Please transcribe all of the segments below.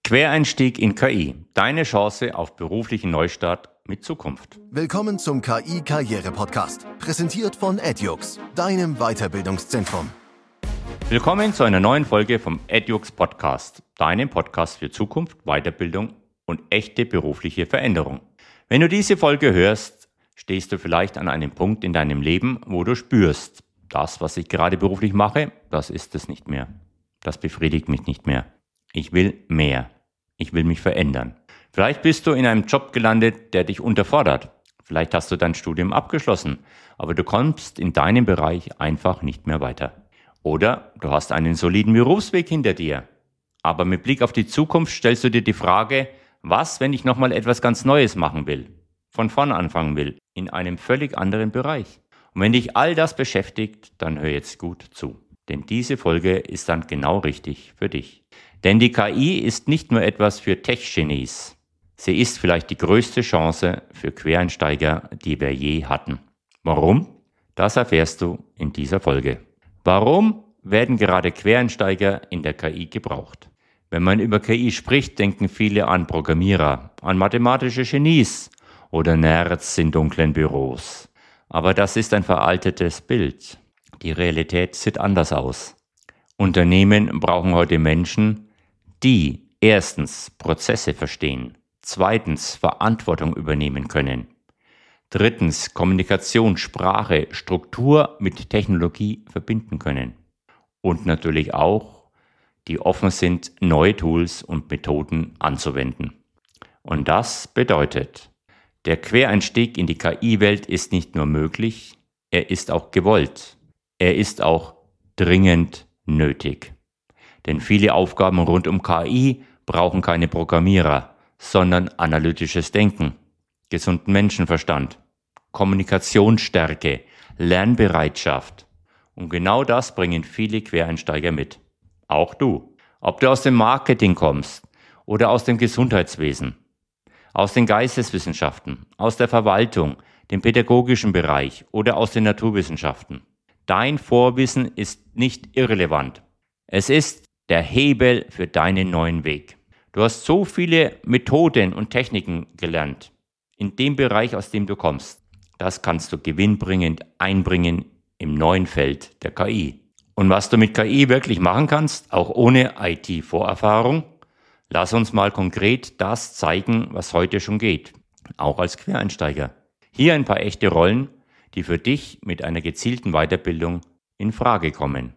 Quereinstieg in KI. Deine Chance auf beruflichen Neustart mit Zukunft. Willkommen zum KI-Karriere-Podcast. Präsentiert von Edux, deinem Weiterbildungszentrum. Willkommen zu einer neuen Folge vom Edux Podcast, deinem Podcast für Zukunft, Weiterbildung und echte berufliche Veränderung. Wenn du diese Folge hörst, stehst du vielleicht an einem Punkt in deinem Leben, wo du spürst, das, was ich gerade beruflich mache, das ist es nicht mehr. Das befriedigt mich nicht mehr. Ich will mehr. Ich will mich verändern. Vielleicht bist du in einem Job gelandet, der dich unterfordert. Vielleicht hast du dein Studium abgeschlossen, aber du kommst in deinem Bereich einfach nicht mehr weiter. Oder du hast einen soliden Berufsweg hinter dir. Aber mit Blick auf die Zukunft stellst du dir die Frage, was, wenn ich nochmal etwas ganz Neues machen will, von vorn anfangen will, in einem völlig anderen Bereich. Und wenn dich all das beschäftigt, dann hör jetzt gut zu. Denn diese Folge ist dann genau richtig für dich. Denn die KI ist nicht nur etwas für Tech-Genies. Sie ist vielleicht die größte Chance für Quereinsteiger, die wir je hatten. Warum? Das erfährst du in dieser Folge. Warum werden gerade Quereinsteiger in der KI gebraucht? Wenn man über KI spricht, denken viele an Programmierer, an mathematische Genies oder Nerds in dunklen Büros. Aber das ist ein veraltetes Bild. Die Realität sieht anders aus. Unternehmen brauchen heute Menschen, die erstens Prozesse verstehen, zweitens Verantwortung übernehmen können, drittens Kommunikation, Sprache, Struktur mit Technologie verbinden können und natürlich auch, die offen sind, neue Tools und Methoden anzuwenden. Und das bedeutet, der Quereinstieg in die KI-Welt ist nicht nur möglich, er ist auch gewollt. Er ist auch dringend nötig. Denn viele Aufgaben rund um KI brauchen keine Programmierer, sondern analytisches Denken, gesunden Menschenverstand, Kommunikationsstärke, Lernbereitschaft. Und genau das bringen viele Quereinsteiger mit. Auch du. Ob du aus dem Marketing kommst oder aus dem Gesundheitswesen, aus den Geisteswissenschaften, aus der Verwaltung, dem pädagogischen Bereich oder aus den Naturwissenschaften. Dein Vorwissen ist nicht irrelevant. Es ist der Hebel für deinen neuen Weg. Du hast so viele Methoden und Techniken gelernt in dem Bereich, aus dem du kommst. Das kannst du gewinnbringend einbringen im neuen Feld der KI. Und was du mit KI wirklich machen kannst, auch ohne IT-Vorerfahrung, lass uns mal konkret das zeigen, was heute schon geht, auch als Quereinsteiger. Hier ein paar echte Rollen, die für dich mit einer gezielten Weiterbildung in Frage kommen.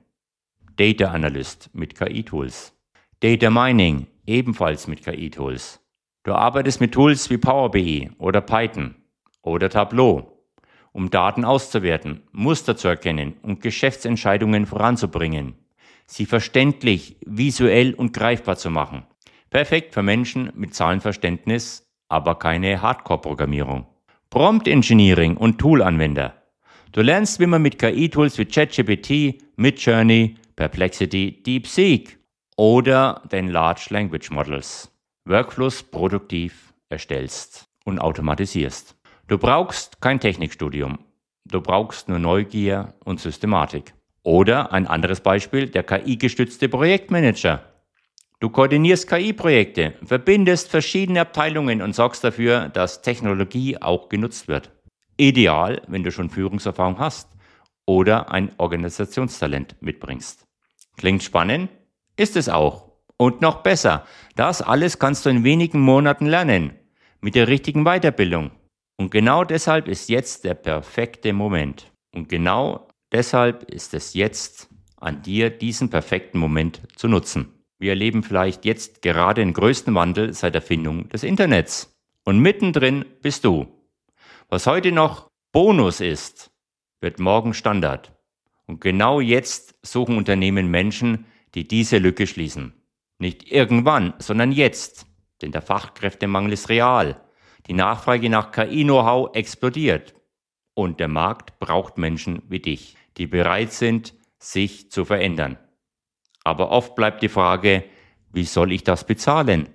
Data Analyst mit KI-Tools. Data Mining ebenfalls mit KI-Tools. Du arbeitest mit Tools wie Power BI oder Python oder Tableau, um Daten auszuwerten, Muster zu erkennen und Geschäftsentscheidungen voranzubringen. Sie verständlich, visuell und greifbar zu machen. Perfekt für Menschen mit Zahlenverständnis, aber keine Hardcore-Programmierung. Prompt Engineering und Toolanwender. Du lernst, wie man mit KI-Tools wie ChatGPT, Midjourney, Perplexity, DeepSeek oder den Large Language Models Workflows produktiv erstellst und automatisierst. Du brauchst kein Technikstudium. Du brauchst nur Neugier und Systematik. Oder ein anderes Beispiel, der KI-gestützte Projektmanager. Du koordinierst KI-Projekte, verbindest verschiedene Abteilungen und sorgst dafür, dass Technologie auch genutzt wird. Ideal, wenn du schon Führungserfahrung hast oder ein Organisationstalent mitbringst. Klingt spannend? Ist es auch. Und noch besser, das alles kannst du in wenigen Monaten lernen, mit der richtigen Weiterbildung. Und genau deshalb ist jetzt der perfekte Moment. Und genau deshalb ist es jetzt an dir, diesen perfekten Moment zu nutzen. Wir erleben vielleicht jetzt gerade den größten Wandel seit der Erfindung des Internets. Und mittendrin bist du. Was heute noch Bonus ist, wird morgen Standard. Und genau jetzt suchen Unternehmen Menschen, die diese Lücke schließen. Nicht irgendwann, sondern jetzt. Denn der Fachkräftemangel ist real. Die Nachfrage nach KI-Know-how explodiert. Und der Markt braucht Menschen wie dich, die bereit sind, sich zu verändern. Aber oft bleibt die Frage, wie soll ich das bezahlen?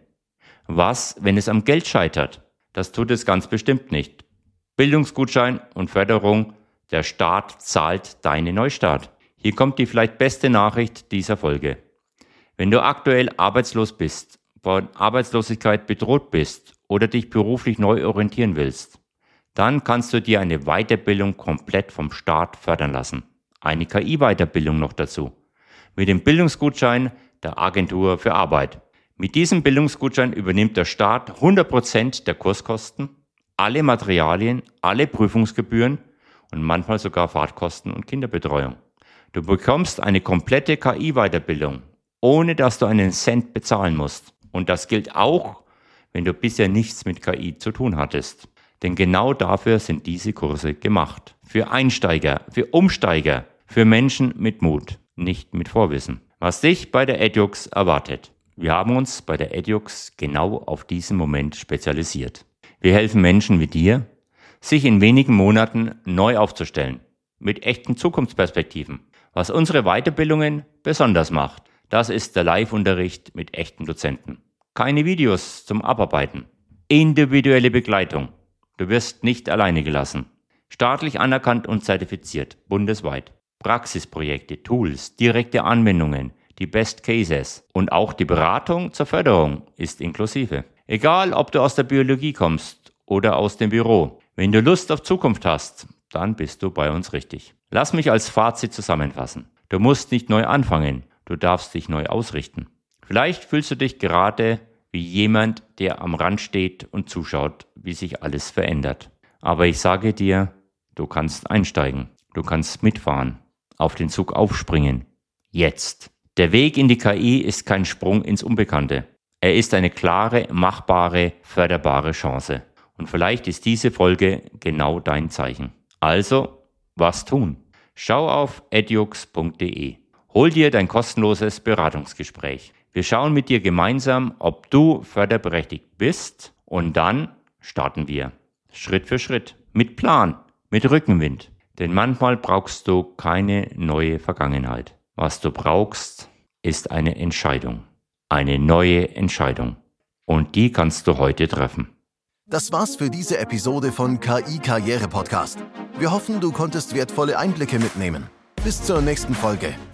Was, wenn es am Geld scheitert? Das tut es ganz bestimmt nicht. Bildungsgutschein und Förderung, der Staat zahlt deinen Neustart. Hier kommt die vielleicht beste Nachricht dieser Folge. Wenn du aktuell arbeitslos bist, von Arbeitslosigkeit bedroht bist oder dich beruflich neu orientieren willst, dann kannst du dir eine Weiterbildung komplett vom Staat fördern lassen. Eine KI-Weiterbildung noch dazu. Mit dem Bildungsgutschein der Agentur für Arbeit. Mit diesem Bildungsgutschein übernimmt der Staat 100% der Kurskosten, alle Materialien, alle Prüfungsgebühren und manchmal sogar Fahrtkosten und Kinderbetreuung. Du bekommst eine komplette KI-Weiterbildung, ohne dass du einen Cent bezahlen musst. Und das gilt auch, wenn du bisher nichts mit KI zu tun hattest. Denn genau dafür sind diese Kurse gemacht. Für Einsteiger, für Umsteiger, für Menschen mit Mut, nicht mit Vorwissen. Was dich bei der Edux erwartet. Wir haben uns bei der Edux genau auf diesen Moment spezialisiert. Wir helfen Menschen wie dir, sich in wenigen Monaten neu aufzustellen. Mit echten Zukunftsperspektiven. Was unsere Weiterbildungen besonders macht, das ist der Live-Unterricht mit echten Dozenten. Keine Videos zum Abarbeiten. Individuelle Begleitung. Du wirst nicht alleine gelassen. Staatlich anerkannt und zertifiziert, bundesweit. Praxisprojekte, Tools, direkte Anwendungen, die Best Cases und auch die Beratung zur Förderung ist inklusive. Egal, ob du aus der Biologie kommst oder aus dem Büro. Wenn du Lust auf Zukunft hast, dann bist du bei uns richtig. Lass mich als Fazit zusammenfassen. Du musst nicht neu anfangen, du darfst dich neu ausrichten. Vielleicht fühlst du dich gerade wie jemand, der am Rand steht und zuschaut, wie sich alles verändert. Aber ich sage dir, du kannst einsteigen, du kannst mitfahren, auf den Zug aufspringen. Jetzt. Der Weg in die KI ist kein Sprung ins Unbekannte. Er ist eine klare, machbare, förderbare Chance. Und vielleicht ist diese Folge genau dein Zeichen. Also, was tun? Schau auf edux.de. Hol dir dein kostenloses Beratungsgespräch. Wir schauen mit dir gemeinsam, ob du förderberechtigt bist und dann starten wir. Schritt für Schritt. Mit Plan, mit Rückenwind. Denn manchmal brauchst du keine neue Vergangenheit. Was du brauchst, ist eine Entscheidung. Eine neue Entscheidung. Und die kannst du heute treffen. Das war's für diese Episode von KI Karriere Podcast. Wir hoffen, du konntest wertvolle Einblicke mitnehmen. Bis zur nächsten Folge.